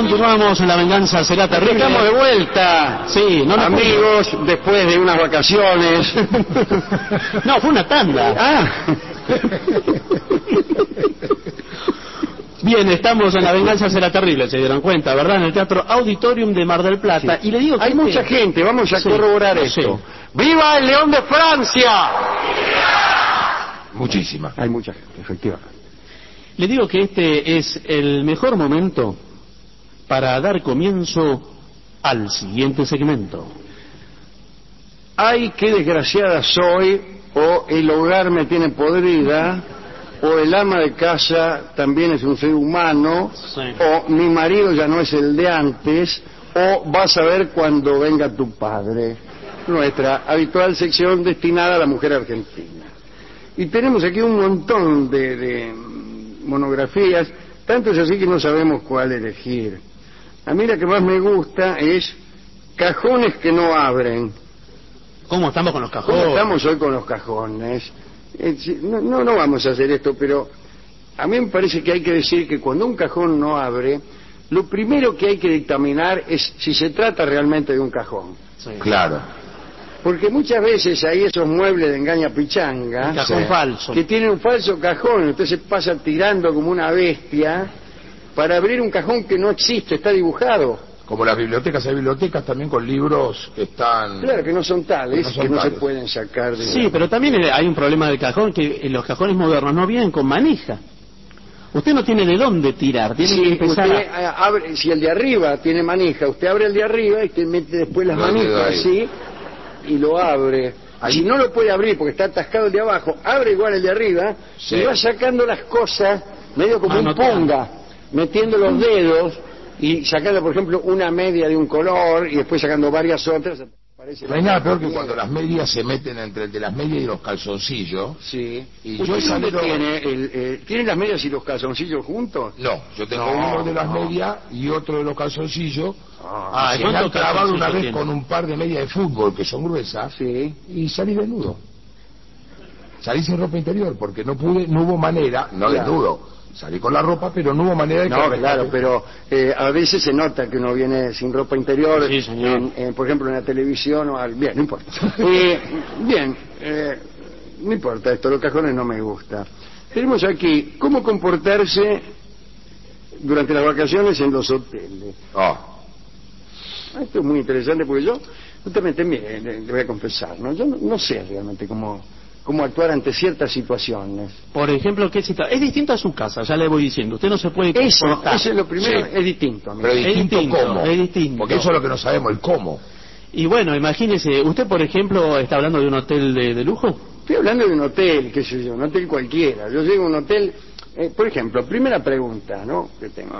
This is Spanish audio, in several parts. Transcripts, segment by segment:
continuamos en La Venganza Será Terrible. Estamos de vuelta. Sí, no nos amigos, después de unas vacaciones. No, fue una tanda. Ah. Bien, estamos en La Venganza Será Terrible, se dieron cuenta, ¿verdad? En el Teatro Auditorium de Mar del Plata. Sí. Y le digo que hay mucha gente, vamos a corroborar esto. Sí. ¡Viva el León de Francia! Muchísima. Hay mucha gente, efectivamente. Le digo que este es el mejor momento para dar comienzo al siguiente segmento. Ay, qué desgraciada soy, o el hogar me tiene podrida, o el ama de casa también es un ser humano, Sí. o mi marido ya no es el de antes, o vas a ver cuando venga tu padre. Nuestra habitual sección destinada a la mujer argentina. Y tenemos aquí un montón de monografías, tanto es así que no sabemos cuál elegir. A mí la que más me gusta es Cajones que no abren. ¿Cómo estamos con los cajones? ¿Cómo estamos hoy con los cajones? No vamos a hacer esto, pero a mí me parece que hay que decir que cuando un cajón no abre, lo primero que hay que dictaminar es si se trata realmente de un cajón. Sí. Claro. Porque muchas veces hay esos muebles de engaña pichanga, Cajón falso. que tienen un falso cajón, entonces pasa tirando como una bestia para abrir un cajón que no existe, está dibujado. Como las bibliotecas, hay bibliotecas también con libros que están... Claro, que no son tales, que no se tales. pueden sacar de... Sí, pero también hay un problema del cajón, que los cajones modernos no vienen con manija. Usted no tiene de dónde tirar, tiene que Si empezar usted abre, si el de arriba tiene manija, usted abre el de arriba y te mete después las manijas así y lo abre. Si no lo puede abrir porque está atascado el de abajo, abre igual el de arriba y va sacando las cosas medio como un ponga, metiendo los dedos y sacando, por ejemplo, una media de un color y después sacando varias otras. No hay nada peor que cuando las medias se meten entre el de las medias y los calzoncillos. Sí. Y ¿Usted yo dónde tiene tiene las medias y los calzoncillos juntos? No, yo tengo uno de las medias y otro de los calzoncillos. Se me han ¿cuántos clavado una vez tiene? con un par de medias de fútbol que son gruesas y salí desnudo. Salí sin ropa interior porque no hubo manera, no desnudo. Salí con la ropa, pero no hubo manera de... No, claro, pero a veces se nota que uno viene sin ropa interior, sí, señor. por ejemplo en la televisión o algo. Bien, no importa. No importa esto, los cajones no me gusta. Tenemos aquí cómo comportarse durante las vacaciones en los hoteles. Esto es muy interesante porque yo, justamente, mire, le voy a confesar, ¿no? Yo no sé realmente cómo actuar ante ciertas situaciones. Por ejemplo, ¿qué situación? Es distinto a su casa, ya le voy diciendo. Usted no se puede comportar. Eso es lo primero, Sí. es distinto. Amigo. Pero distinto cómo. Es distinto. Porque eso es lo que no sabemos, el cómo. Y bueno, imagínese, usted por ejemplo está hablando de un hotel de lujo. Estoy hablando de un hotel, qué sé yo, un hotel cualquiera. Yo llego a un hotel, por ejemplo, primera pregunta, ¿no? Que tengo.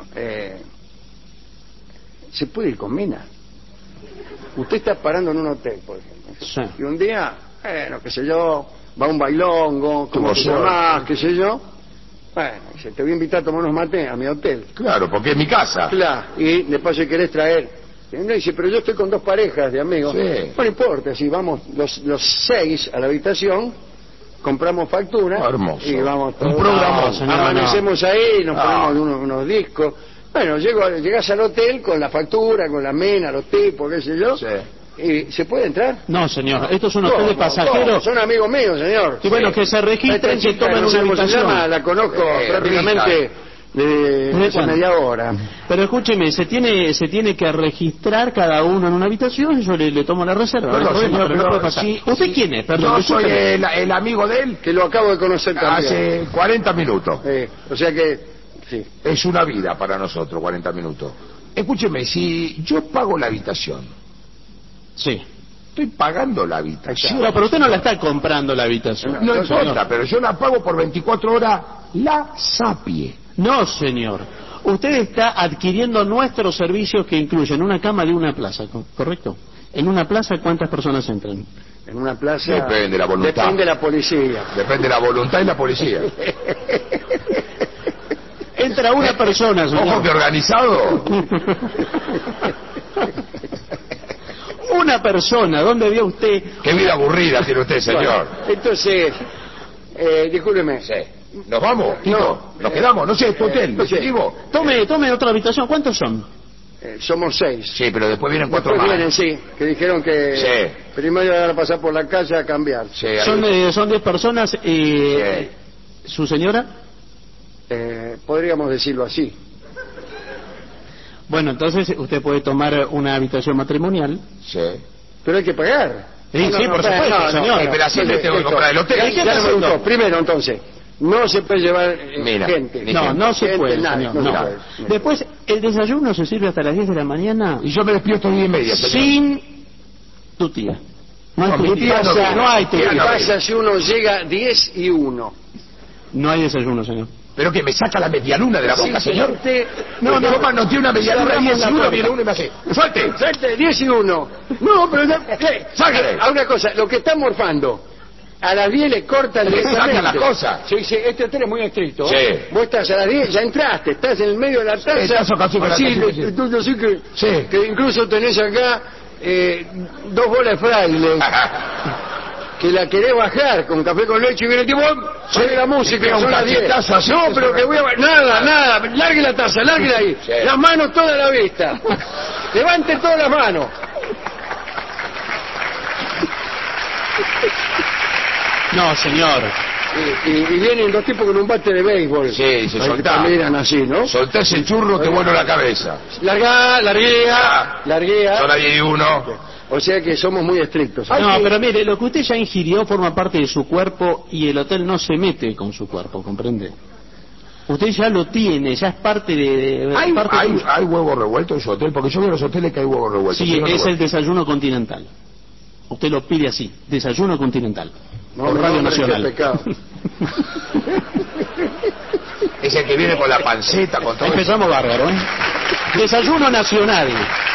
¿Se puede ir con mina? Usted está parando en un hotel, por ejemplo. Sí. Y un día, qué sé yo, va a un bailongo, ¿cómo te llamás? Qué sé yo. Bueno, dice, te voy a invitar a tomar unos mates a mi hotel. Claro, porque es mi casa. Claro, y de paso querés traer. Y uno dice, pero yo estoy con 2 parejas de amigos. Sí. No importa, si vamos los 6 a la habitación, compramos factura Hermoso. y vamos todos. Un programa, amanecemos ahí, nos ponemos unos discos. Bueno, llegás al hotel con la factura, con la mena, los tipos, qué sé yo. Sí. ¿Y se puede entrar? No, señor, esto es un hotel de pasajeros. Son amigos míos, señor. Y bueno, que se registren, se tomen no sé una cómo se habitación. llama, la conozco prácticamente de hace media hora. Pero escúcheme, se tiene que registrar cada uno en una habitación y yo le tomo la reserva. Perdón, no, señor, no puede pasar. ¿Usted quién es? Perdón, yo soy escúcheme. el amigo de él Que lo acabo de conocer también. hace 40 minutos. O sea que, sí. Es una vida para nosotros, 40 minutos. Escúcheme, si yo pago la habitación, Sí. estoy pagando la habitación. No, pero usted no la está comprando la habitación. No importa, pero yo la pago por 24 horas la SAPIE. No, señor. Usted está adquiriendo nuestros servicios que incluyen una cama de una plaza, ¿correcto? En una plaza, ¿cuántas personas entran? En una plaza... Depende de la voluntad. Depende de la policía. Depende de la voluntad y la policía. Entra una persona, señor. Ojo que organizado. Una persona, ¿dónde vio usted? Qué vida aburrida tiene usted, señor. Bueno, entonces, discúlpeme. Sí. ¿Nos vamos, Tito? ¿Nos quedamos? No sé, tu hotel, no sé. digo. Tome otra habitación. ¿Cuántos son? somos 6. Sí, pero después vienen 4 Después más. vienen, sí, que dijeron que Sí. primero iban a pasar por la calle a cambiar. Sí, Son 10 personas. Sí. ¿Su señora? Podríamos decirlo así. Bueno, entonces usted puede tomar una habitación matrimonial. sí. Pero hay que pagar. Sí, sí, por supuesto, señor. Pero así le tengo que comprar el hotel. Ya me preguntó. Primero, entonces, no se puede llevar Mira, gente. ni No, no se Gente, puede, nada, señor. no se No. puede. Después, el desayuno se sirve hasta las 10 de la mañana Y yo me despierto 10:30. señor. sin tu tía. No hay No, mi tu tía tía. no, No hay tu mi tía ¿Qué tía. no. pasa si uno llega 10 y 1? No hay desayuno, señor. Pero que me saca la medialuna de la boca, señor. No, No, no, no tiene una medialuna Cerramos 10 la y 1, puerta. viene uno y me hace. ¡Suelte! Suelte, 10 y 1. No, pero Sácale. a una cosa, lo que está morfando, a las 10 le cortan Le sacan directamente. las cosas. Sí, sí, este hotel es muy estricto. Sí. Vos estás a las 10, ya entraste, estás en el medio de la taza. Estás casi con la así, taza, sí. tú sí que, Sí. que incluso tenés acá 2 bolas de fraile. Que la querés bajar con café con leche y viene el tipo, sale la música, pega un son las 10. cachetazo así, No, que pero se que voy a... Nada, largue la taza, lárguela ahí. Sí. Las manos toda a la vista. Levante todas las manos. No, señor. Y vienen 2 tipos con un bate de béisbol. Sí, se Ahí soltá. te miran así, ¿no? Soltá ese churro, te vuelo la cabeza. Larguea. Son las 10 y 1. O sea que somos muy estrictos. No, pero mire, lo que usted ya ingirió forma parte de su cuerpo y el hotel no se mete con su cuerpo, ¿comprende? Usted ya lo tiene, ya es parte de... ¿Hay, parte hay, de- hay huevos revueltos en su hotel? Porque yo veo en los hoteles que hay huevos revueltos. Sí, Si no, no es voy. el desayuno continental. Usted lo pide así, desayuno continental. No, por no, Radio hombre, Nacional. qué pecado. Es el que viene con la panceta, con todo. Empezamos bárbaro, ¿eh? Desayuno nacional.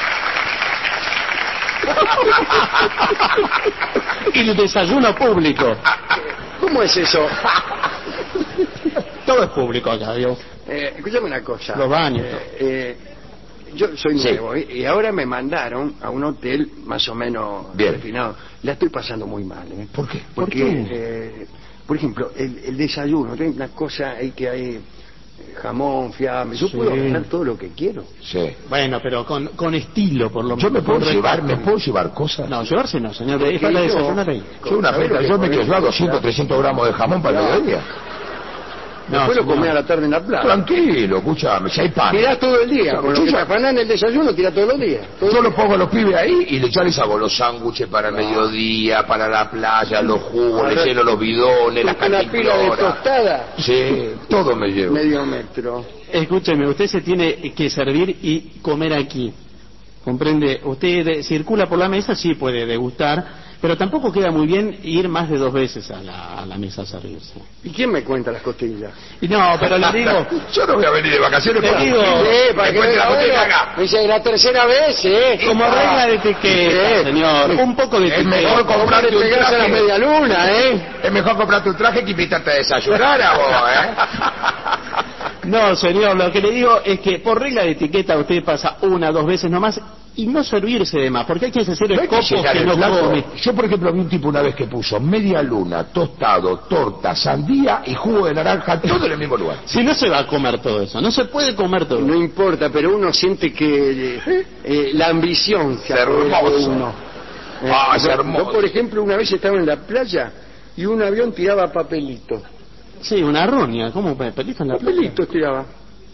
Y el desayuno público. ¿Cómo es eso? Todo es público acá, digo. Escúchame una cosa. Los baños. Yo soy Sí. nuevo y ahora me mandaron a un hotel más o menos Bien. refinado. La estoy pasando muy mal, ¿eh? ¿Por qué? Porque, por ejemplo, el desayuno, hay una cosa ahí que hay jamón, fiambre. Yo Sí. puedo agarrar todo lo que quiero. Sí. Bueno, pero con estilo, por lo menos. Yo me puedo Con llevar, respeto. ¿me puedo llevar cosas? No, llevarse no, señor. Es Porque para yo- desayunar ahí. Yo una ¿Sabés lo feta, que yo me comemos? quiero 200, 300 gramos de jamón para el mediodía. No, Después lo señor. comí a la tarde en la playa. Tranquilo, escúchame, si hay pan. Tirás todo el día. Con lo Yo que ya- te afanás en el desayuno, tirás todos los días. Yo los pongo a los pibes ahí y ya les hago los sándwiches para el mediodía, para la playa, los jugos, les lleno los bidones, las Una pila de cantimploras. tostada, Sí, todo me llevo. medio metro. Escúcheme, usted se tiene que servir y comer aquí. ¿Comprende? Usted circula por la mesa, sí puede degustar, pero tampoco queda muy bien ir más de 2 veces a la mesa a servirse. ¿Y quién me cuenta las costillas? Y no, pero le digo, Yo no voy a venir de vacaciones Le para digo, para que Después de la venga botella uno. acá. Dice, la tercera vez, como regla de etiqueta, Sí. señor, un poco de Es mejor etiqueta. comprarte un Pegarse a la traje. media luna, ¿eh? Es mejor comprarte un traje que invitarte a desayunar a vos, No, señor, lo que le digo es que por regla de etiqueta usted pasa 1 o 2 veces nomás y no servirse de más, porque hay que hacer No hay que copos llenar que el no plato. come. Yo, por ejemplo, vi un tipo una vez que puso media luna, tostado, torta, sandía y jugo de naranja, todo en el mismo lugar. Si no se va a comer todo eso, no se puede comer todo. No importa, pero uno siente que la ambición se apodera de Hermoso. uno. Ah, es yo, hermoso. por ejemplo, una vez estaba en la playa y un avión tiraba papelitos. Sí, una roña, ¿cómo pelito en la playa? Papelitos tiraba.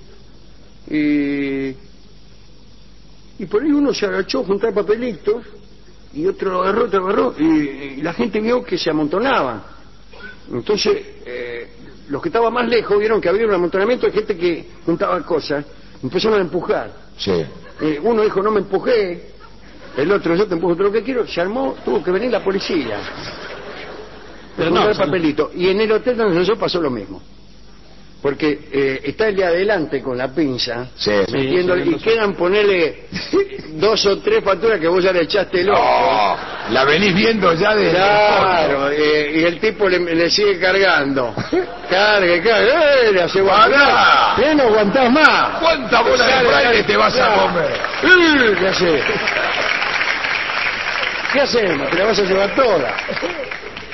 Y por ahí uno se agachó a juntar papelitos y otro lo agarró y la gente vio que se amontonaban. Entonces, los que estaban más lejos vieron que había un amontonamiento de gente que juntaba cosas, empezaron a empujar. Sí. Uno dijo, no me empujé, el otro, yo te empujo todo lo que quiero, se armó, tuvo que venir la policía. Pero Juntar no, el papelito. Y en el hotel donde yo pasó lo mismo. Porque está el de adelante con la pinza, Sí. metiéndole, sí, y quedan ponerle 2 o 3 facturas que vos ya le echaste el ojo. No, la venís viendo ya de... Claro, y el tipo le sigue cargando. Cargue, le hace Pará. aguantar. No aguantás más. ¿Cuánta bola de Sale, fraile te vas a claro. comer? ¿Qué haces? ¿Qué hacemos? Te la vas a llevar toda.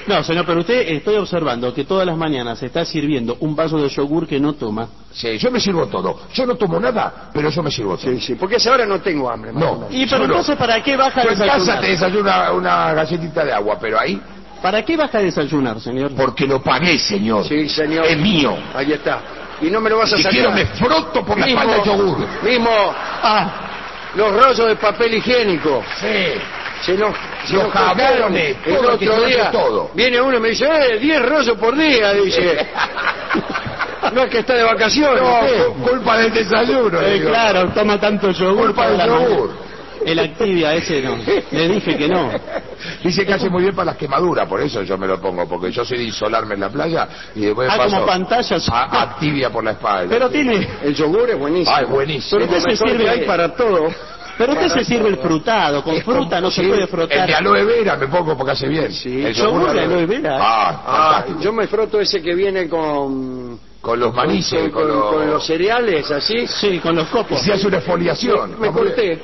No, señor, pero usted estoy observando que todas las mañanas se está sirviendo un vaso de yogur que no toma. Sí, yo me sirvo todo. Yo no tomo nada, pero yo me sirvo todo. Sí, sí, porque a ahora no tengo hambre. No. Y pero Yo no. entonces, ¿para qué baja a Yo en casa desayunar? te desayuna una galletita de agua, pero ahí, ¿Para qué baja a desayunar, señor? porque lo pagué, señor. Sí, señor. Es mío. Ahí está. Y no me lo vas a Si sacar. quiero me froto por la Mismo- espalda el yogur. Mismo los rollos de papel higiénico. Sí. Se nos Los jabones, el todo, que se otro hace día todo. viene uno y me dice, 10 rollos por día, dice. No es que está de vacaciones. No, usted. culpa del desayuno. le digo. Claro, toma tanto yogur. Culpa toda del la yogur. mañana. El Activia ese no. Le dije que no. Dice que hace muy bien para las quemaduras, por eso yo me lo pongo, porque yo soy de isolarme en la playa y después Ah, paso como pantallas. a Activia por la espalda. Pero tiene... El yogur es buenísimo. Ah, es buenísimo. Pero Pero usted usted se se sirve- hay para todo. Pero usted se sirve el frutado. Con fruta no se Sí, puede El frotar. de aloe vera me pongo porque hace bien. Sí. El Yogur de aloe vera. Ah, fantástico. Yo me froto ese que viene con los manices, con los cereales, así. Sí, con los Y copos. se hace una exfoliación. Me corté.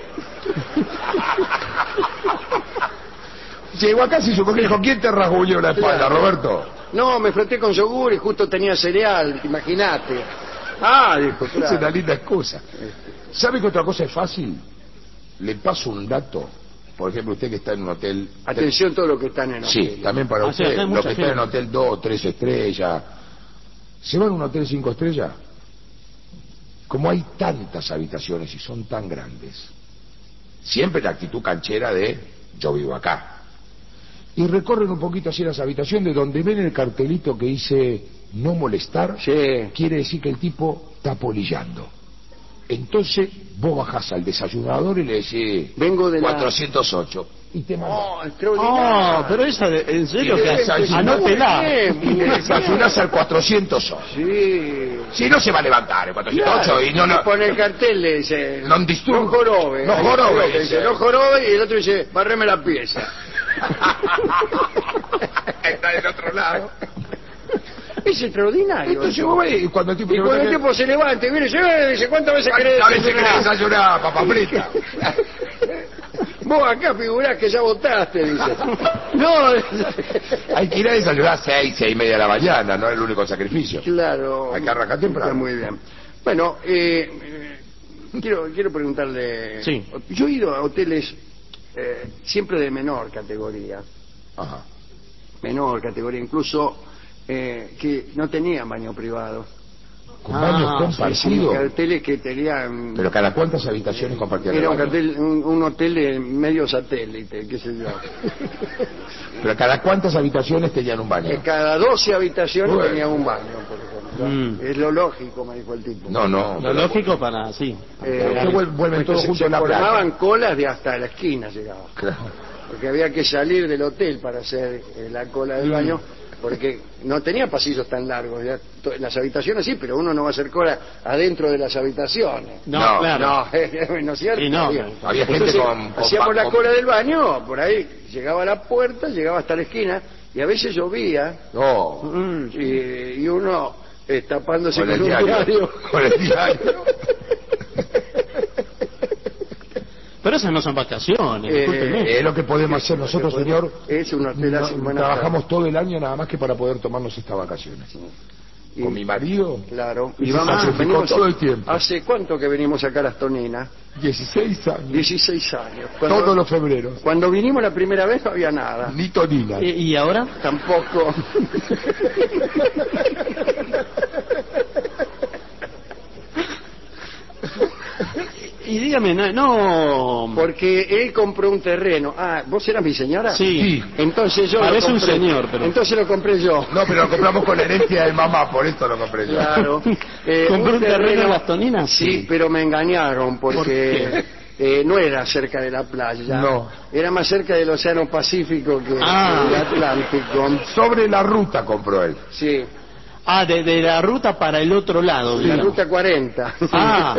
Llegó acá y su mujer dijo, ¿quién te rasguñó la espalda, Claro. Roberto? No, me froté con yogur y justo tenía cereal, imagínate. Ah, dijo, Es una claro. linda excusa. ¿Sabe que otra cosa es fácil? Le paso un dato. Por ejemplo, usted que está en un hotel... Atención todo lo que están en Sí, hotel. también para Ah, sí, usted, acá hay los mucha que están en gente. hotel 2 o 3 estrellas. ¿Se van a un hotel 5 estrellas? Como hay tantas habitaciones y son tan grandes, siempre la actitud canchera de yo vivo acá. Y recorren un poquito así las habitaciones, de donde ven el cartelito que dice no molestar, Sí. quiere decir que el tipo está polillando. Entonces vos bajás al desayunador y le decís Vengo de la... 408 y te manda. Oh, extraordinario. Oh, pero esa, en serio, Y que desayunás- anótela. Y le desayunás al 408. Sí. Si no se va a levantar el 408 y no Le lo... pone el cartel, le dice... Non disturb. No jorobe. No Ahí jorobe, dice, dice. no jorobe, y el otro dice, barreme la pieza. Está del otro lado. Es extraordinario. Entonces vos ves, y cuando el tipo... Y cuando el tipo se levanta y viene y dice, ¿cuántas veces querés A veces querés desayunar? desayunar papa frita. Vos acá figurás que ya votaste, dice. No, Hay que ir a desayunar a 6 y media de la mañana, no es el único sacrificio. claro. Hay que arrancar temprano. Está muy bien. Bueno, quiero preguntarle... Sí. Yo he ido a hoteles siempre de menor categoría. Ajá. Menor categoría, incluso que no tenían baño privado. Con baños Ah, compartidos. Hoteles que tenían... Pero cada cuántas habitaciones compartían el Era un, baño. un hotel de medio satélite, qué sé yo. Pero cada cuántas habitaciones tenían un baño. Que cada 12 habitaciones Bueno. tenía un baño, por ejemplo. Es lo lógico, me dijo el tipo. No, no. Lo lógico para, sí. Pero vuelven todos juntos se en la playa. formaban colas de hasta la esquina llegaban. Claro. Porque había que salir del hotel para hacer la cola del baño, porque no tenía pasillos tan largos. Ya, las habitaciones sí, pero uno no va a hacer cola adentro de las habitaciones. No, No, claro. No es cierto. Y no, había gente Entonces, con hacíamos la con- cola del baño, por ahí llegaba a la puerta, llegaba hasta la esquina, y a veces llovía, No. y uno tapándose Con con, el un diario. Con el diario. Pero esas no son vacaciones, discúlpeme. Es lo que podemos hacer nosotros, señor. Es un hotel así, buena Trabajamos todo el año nada más que para poder tomarnos estas vacaciones. Y- Con mi marido, Claro. Y se sacrificó todo el tiempo. ¿Hace cuánto que venimos acá a Las Toninas? 16 años. 16 años. Todos los febreros. Cuando vinimos la primera vez no había nada. Ni tonina. ¿Y ahora? Tampoco. Y dígame, no... Porque él compró un terreno. Ah, ¿vos eras mi señora? Sí. Entonces yo Parece lo un compré. señor, pero... Entonces lo compré yo. No, pero lo compramos con la herencia de mamá, por esto lo compré yo. Claro. ¿Compró un terreno en Las Toninas? Sí, pero me engañaron porque no era cerca de la playa. No. Era más cerca del Océano Pacífico que Ah. del Atlántico. Sobre la ruta compró él. Sí, Ah, de la ruta para el otro lado, la digamos. ruta 40. Ah.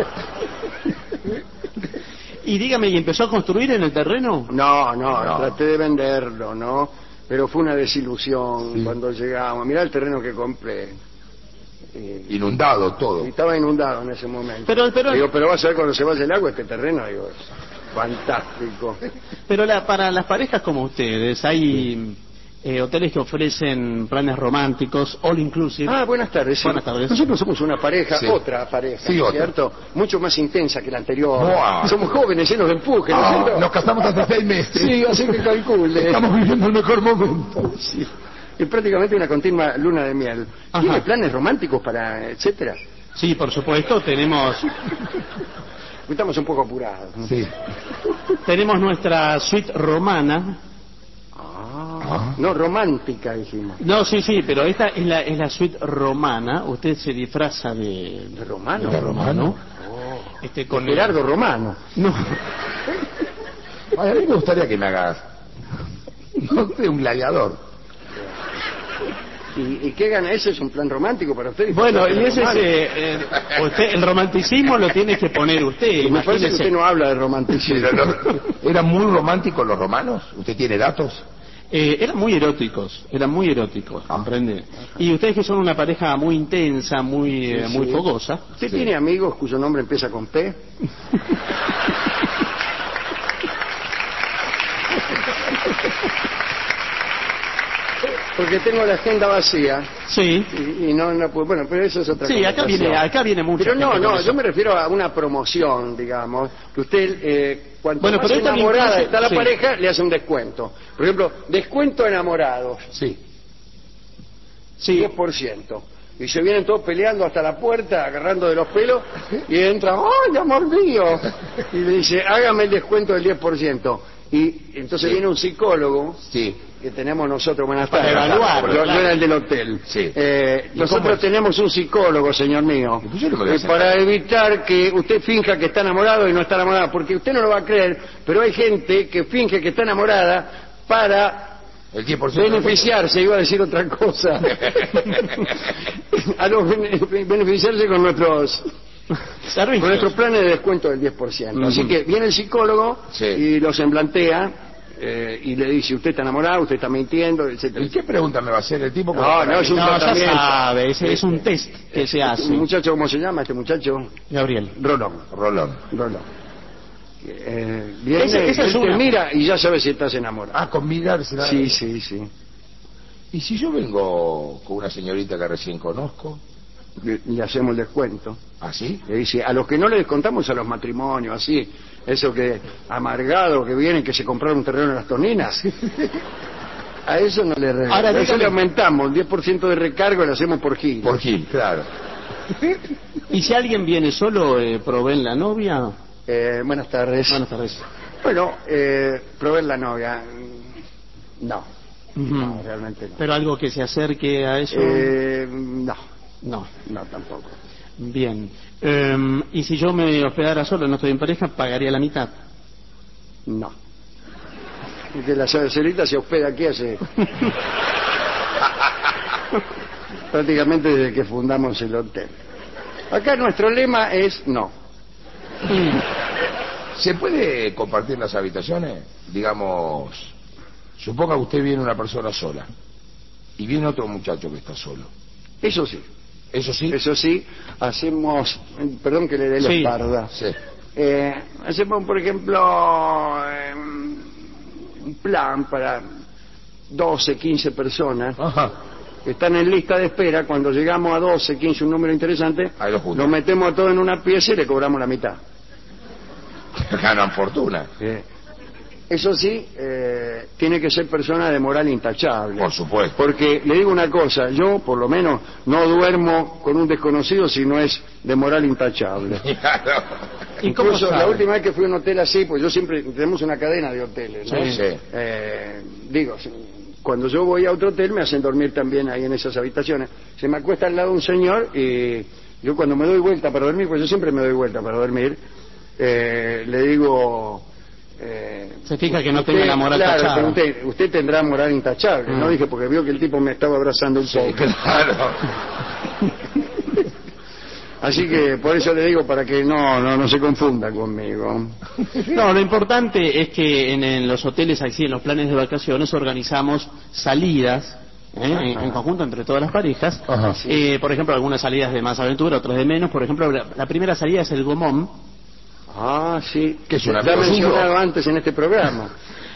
Y dígame, ¿y empezó a construir en el terreno? No, No. traté de venderlo, ¿no? Pero fue una desilusión Sí. cuando llegamos. Mirá el terreno que compré. Inundado todo. Y estaba inundado en ese momento. Pero Digo, pero vas a ver cuando se vaya el agua este terreno, digo, es fantástico. Pero para las parejas como ustedes, hay hoteles que ofrecen planes románticos, all inclusive. Ah, buenas tardes. Sí. Buenas tardes. Nosotros somos una pareja, Sí. otra pareja, Sí, otra. ¿cierto? Mucho más intensa que la anterior. Buah. Somos jóvenes, llenos de empuje, ¿no es Ah, cierto? nos casamos hace 6 meses. Sí, así que calcule. Estamos viviendo el mejor momento. Sí. Es prácticamente una continua luna de miel. Ajá. ¿Tiene planes románticos para etcétera? Sí, por supuesto, Estamos un poco apurados, ¿no? Sí. tenemos nuestra suite romana. Ah. No, romántica, dijimos. No, sí, pero esta es la suite romana. Usted se disfraza de ¿De romano? ¿De romano? con Gerardo Romano. No, Ay, a mí me gustaría que me hagas, no sé, un gladiador. ¿Y qué gana? ¿Ese es un plan romántico para usted? bueno, y ese Romano. usted, el romanticismo lo tiene que poner usted. Me parece que Imagínese. usted no habla de romanticismo. ¿Eran muy románticos los romanos? ¿Usted tiene datos? Eran muy eróticos, comprende. Y ustedes que son una pareja muy intensa, muy Sí. fogosa. ¿Usted Sí. tiene amigos cuyo nombre empieza con P? Porque tengo la agenda vacía Sí, y no puedo. Bueno, pero eso es otra cosa. sí, acá viene mucho. Pero no, yo me refiero a una promoción, digamos, que usted, cuanto Bueno, más pero esto enamorada incluye- está la sí. pareja, le hace un descuento. Por ejemplo, descuento enamorados, Sí. 10%. Y se vienen todos peleando hasta la puerta, agarrando de los pelos, y entra, ¡ay, amor mío! Y le dice, hágame el descuento del 10%. Y entonces Sí. viene un psicólogo, Sí. que tenemos nosotros, buenas Para tardes. evaluar, No, no claro. era el del hotel. Sí. ¿Y cómo Nosotros es? tenemos un psicólogo, señor mío, Pues yo no me voy a sentar. para evitar que usted finja que está enamorado y no está enamorada, porque usted no lo va a creer, pero hay gente que finge que está enamorada para El 10%. beneficiarse, iba a decir otra cosa, beneficiarse con nuestros planes de descuento del 10%. Así que viene el psicólogo Sí. y los emblantea y le dice, usted está enamorado, usted está mintiendo, etcétera. ¿Y qué pregunta me va a hacer el tipo? No, no, es un No, ya tratamiento. sabe, es un test que se hace. Un muchacho, ¿cómo se llama este muchacho? Gabriel. Rolón. Rolón. Viene, Esa es él te una. mira y ya sabes si estás enamorado. Ah, con mirarse. Sí. ¿Y si yo vengo con una señorita que recién conozco? Le hacemos el descuento. ¿Así? Le dice, a los que no le descontamos a los matrimonios, así, eso que amargado que vienen, que se compraron un terreno en las Toninas. A eso no le regalamos. Ahora, A eso dígame. le aumentamos, el 10% de recargo lo hacemos por gil. Por Gil, claro. ¿Y si alguien viene solo, proveen la novia? Buenas tardes. Buenas tardes. Bueno, proveer la novia. No, Ujú. no, realmente no. Pero algo que se acerque a eso. No, No. no tampoco. Bien. ¿Y si yo me hospedara solo, no estoy en pareja, pagaría la mitad? No. Porque la señorita se hospeda aquí hace prácticamente desde que fundamos el hotel. Acá nuestro lema es no. ¿Se puede compartir las habitaciones? Digamos, suponga que usted viene una persona sola y viene otro muchacho que está solo. Eso sí, ¿Eso sí? eso sí, hacemos, perdón que le dé la Sí. espalda. Sí. Hacemos, por ejemplo, un plan para 12, 15 personas Ajá. que están en lista de espera. Cuando llegamos a 12, 15, un número interesante, Ahí lo juntan. los metemos a todos en una pieza y le cobramos la mitad. Ganan fortuna. Eso sí, tiene que ser persona de moral intachable. Por supuesto. Porque le digo una cosa, yo por lo menos no duermo con un desconocido si no es de moral intachable. Claro. ¿Y cómo Incluso sabe? la última vez que fui a un hotel así, pues yo siempre, tenemos una cadena de hoteles, ¿no? Sí, sí. Digo, cuando yo voy a otro hotel me hacen dormir también ahí en esas habitaciones. Se me acuesta al lado un señor y yo cuando me doy vuelta para dormir, pues yo siempre me doy vuelta para dormir, le digo... Se fija que no tenga la moral claro, tachada. pregunté, usted tendrá moral intachable, ¿no? Dije, porque vio que el tipo me estaba abrazando un Sí, poco. claro. Así que por eso le digo, para que no se confunda conmigo. No, lo importante es que en los hoteles, así en los planes de vacaciones, organizamos salidas en conjunto entre todas las parejas. Ajá. Por ejemplo, algunas salidas de más aventura, otras de menos. Por ejemplo, la primera salida es el Gomón. Ah, sí. ¿Qué es un Ya amigo mencionado suyo? antes en este programa.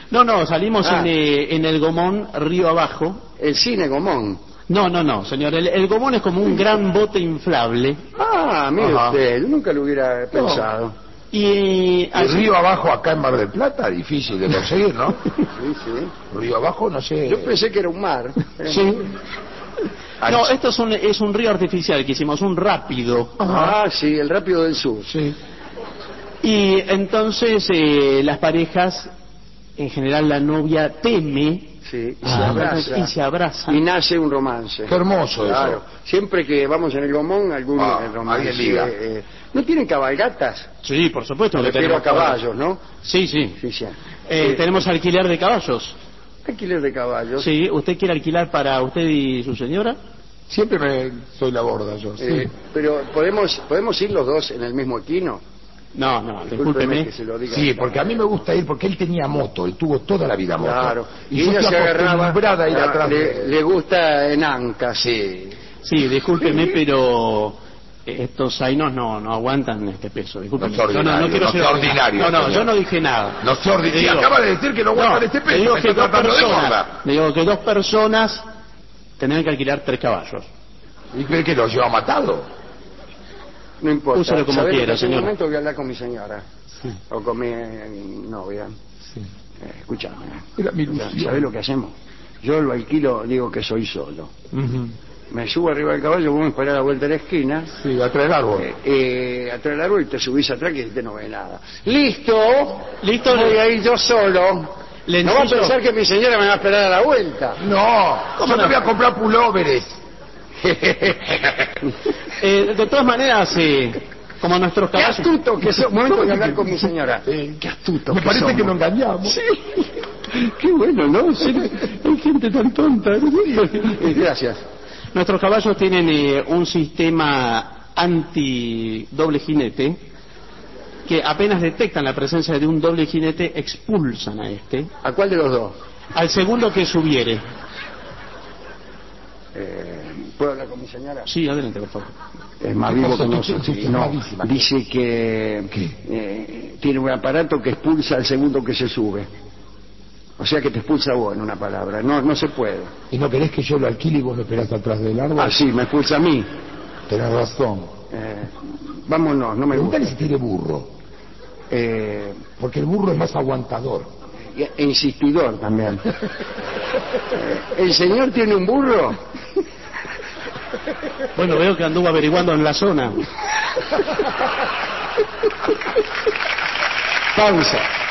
No, salimos en el Gomón, río abajo. El cine Gomón. No, señor. El Gomón es como un gran bote inflable. Ah, mire Ajá. usted, yo nunca lo hubiera pensado. Y El río abajo acá en Mar del Plata, difícil de conseguir, ¿no? Sí, sí. Río abajo, no sé. Yo pensé que era un mar. Sí. No, esto es un río artificial que hicimos, un rápido. Ah, sí, el Rápido del Sur. Sí. Y entonces las parejas, en general la novia teme Sí, y se abraza. Y nace un romance. Qué hermoso Claro. eso. Siempre que vamos en el Gomón, algún romance. alguien liga. ¿No tienen cabalgatas? Sí, por supuesto. Me que refiero a tenemos caballos, ¿no? Sí. Sí, sí. Tenemos alquiler de caballos. Alquiler de caballos. Sí, ¿usted quiere alquilar para usted y su señora? Siempre soy la borda yo. Pero ¿podemos ir los dos en el mismo equino? No, Discúlpeme discúlpeme. que se lo diga. Sí, porque a mí me gusta ir, porque él tenía moto, él tuvo toda la vida moto. Claro. Y yo ella estoy se agarraba, acostumbrada a ir atrás de... le gusta en anca, sí. Sí, discúlpeme, pero estos zainos no aguantan este peso. Discúlpeme. No sea ordinario, quiero no ser sea ordinario, No, señor. yo no dije nada. No sé, Le digo- acaba de decir que no aguantan este le peso. digo me que está dos tratando de personas, gorda. le digo que 2 personas tendrán que alquilar 3 caballos. ¿Y cree que lo lleva matado? No importa. Úselo como ¿Sabe lo quiera, que hace? señor. Un momento voy a hablar con mi señora. O con mi novia. Escúchame. Era mi ilusión. ¿Sabés lo que hacemos? Yo lo alquilo, digo que soy solo. Ujú. Me subo arriba del caballo, vos me esperás a la vuelta de la esquina. Sí, atrás del árbol. Atrás del árbol y te subís atrás que usted no ve nada. ¡Listo! ¿Listo? Voy a ir yo solo. Le No va a enseño- pensar que mi señora me va a esperar a la vuelta. No, yo te voy a comprar pulóveres. de todas maneras, como nuestros ¡Qué caballos... astuto que sos! Momento de hablar con mi señora. ¡Qué astuto Me que parece somos! que nos engañamos. Sí. Qué bueno, ¿no? Sí, hay gente tan tonta. Gracias. Nuestros caballos tienen un sistema anti-doble jinete que apenas detectan la presencia de un doble jinete expulsan a este, ¿A cuál de los dos? al segundo que subiere. ¿Puedo hablar con mi señora? Sí, adelante, por favor. Es más vivo que nosotros. No, entusiasmadísima. dice que tiene un aparato que expulsa al segundo que se sube. O sea que te expulsa vos, en una palabra. No se puede. ¿Y no querés que yo lo alquile y vos me esperás atrás del árbol? Ah, sí, me expulsa a mí. Tenés razón. Vámonos, no me gusta. Pregúntale si tiene burro, porque el burro es más aguantador. E insistidor también. ¿El señor tiene un burro? Bueno, veo que anduvo averiguando en la zona. Pausa.